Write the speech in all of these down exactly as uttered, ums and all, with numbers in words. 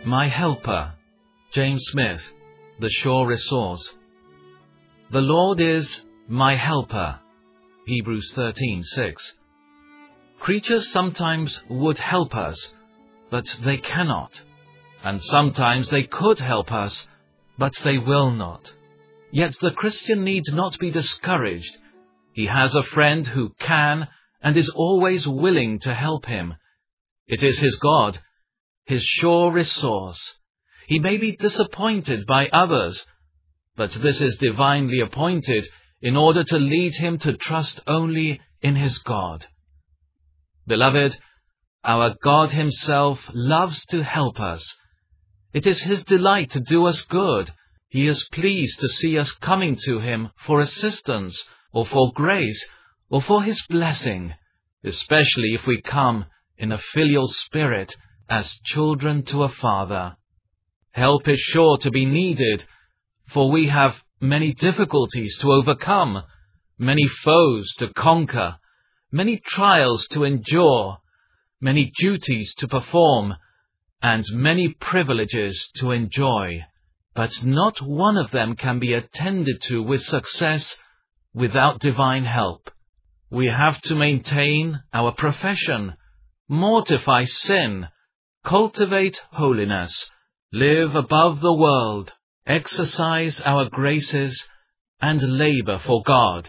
My helper. James Smith, The Sure Resource. The Lord is my helper. Hebrews thirteen six. Creatures sometimes would help us, but they cannot. And sometimes they could help us, but they will not. Yet the Christian needs not be discouraged. He has a friend who can and is always willing to help him. It is his God, his sure resource. He may be disappointed by others, but this is divinely appointed in order to lead him to trust only in his God. Beloved, our God himself loves to help us. It is his delight to do us good. He is pleased to see us coming to him for assistance, or for grace, or for his blessing, especially if we come in a filial spirit as children to a father. Help is sure to be needed, for we have many difficulties to overcome, many foes to conquer, many trials to endure, many duties to perform, and many privileges to enjoy. But not one of them can be attended to with success without divine help. We have to maintain our profession, mortify sin, cultivate holiness, live above the world, exercise our graces, and labor for God.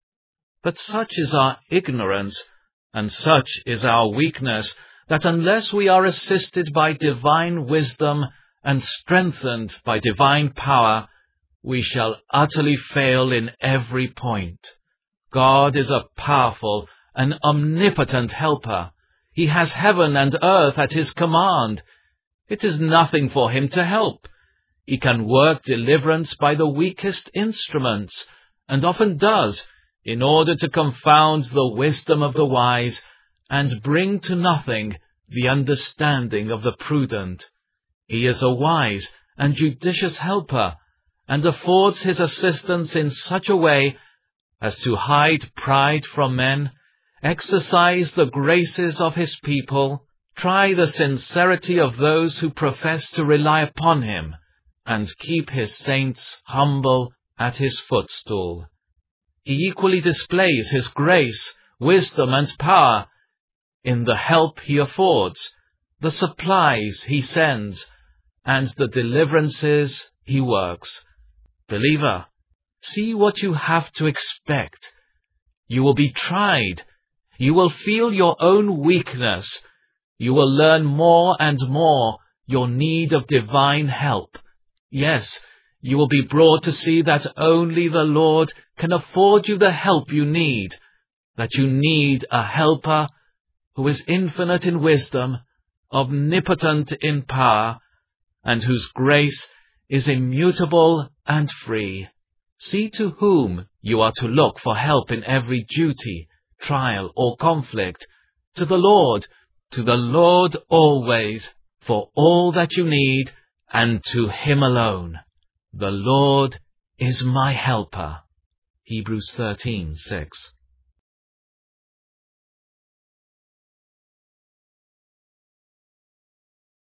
But such is our ignorance, and such is our weakness, that unless we are assisted by divine wisdom and strengthened by divine power, we shall utterly fail in every point. God is a powerful and omnipotent helper. He has heaven and earth at his command. It is nothing for him to help. He can work deliverance by the weakest instruments, and often does, in order to confound the wisdom of the wise, and bring to nothing the understanding of the prudent. He is a wise and judicious helper, and affords his assistance in such a way as to hide pride from men, exercise the graces of his people, try the sincerity of those who profess to rely upon him, and keep his saints humble at his footstool. He equally displays his grace, wisdom, and power in the help he affords, the supplies he sends, and the deliverances he works. Believer, see what you have to expect. You will be tried. You will feel your own weakness. You will learn more and more your need of divine help. Yes, you will be brought to see that only the Lord can afford you the help you need, that you need a helper who is infinite in wisdom, omnipotent in power, and whose grace is immutable and free. See to whom you are to look for help in every duty, trial, or conflict. To the Lord, to the Lord always, for all that you need, and to him alone. The Lord is my helper. Hebrews thirteen six.